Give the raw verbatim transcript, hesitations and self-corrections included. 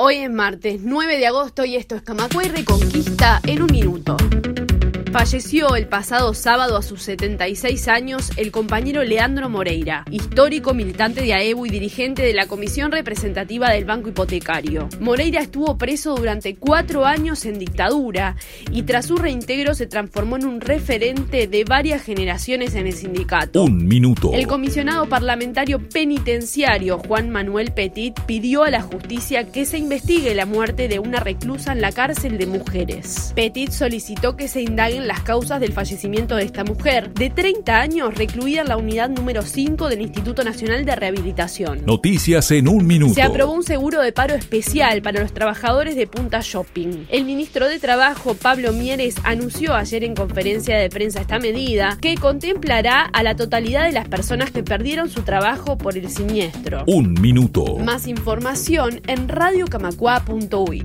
Hoy es martes nueve de agosto y esto es Camacuay Reconquista en un minuto. Falleció el pasado sábado a sus setenta y seis años el compañero Leandro Moreira, histórico militante de A E B U y dirigente de la Comisión Representativa del Banco Hipotecario. Moreira estuvo preso durante cuatro años en dictadura y tras su reintegro se transformó en un referente de varias generaciones en el sindicato. Un minuto. El comisionado parlamentario penitenciario Juan Manuel Petit pidió a la justicia que se investigue la muerte de una reclusa en la cárcel de mujeres. Petit solicitó que se indaguen las causas del fallecimiento de esta mujer, de treinta años, recluida en la unidad número cinco del Instituto Nacional de Rehabilitación. Noticias en un minuto. Se aprobó un seguro de paro especial para los trabajadores de Punta Shopping. El ministro de Trabajo, Pablo Mieres, anunció ayer en conferencia de prensa esta medida que contemplará a la totalidad de las personas que perdieron su trabajo por el siniestro. Un minuto. Más información en radio camacua punto uy.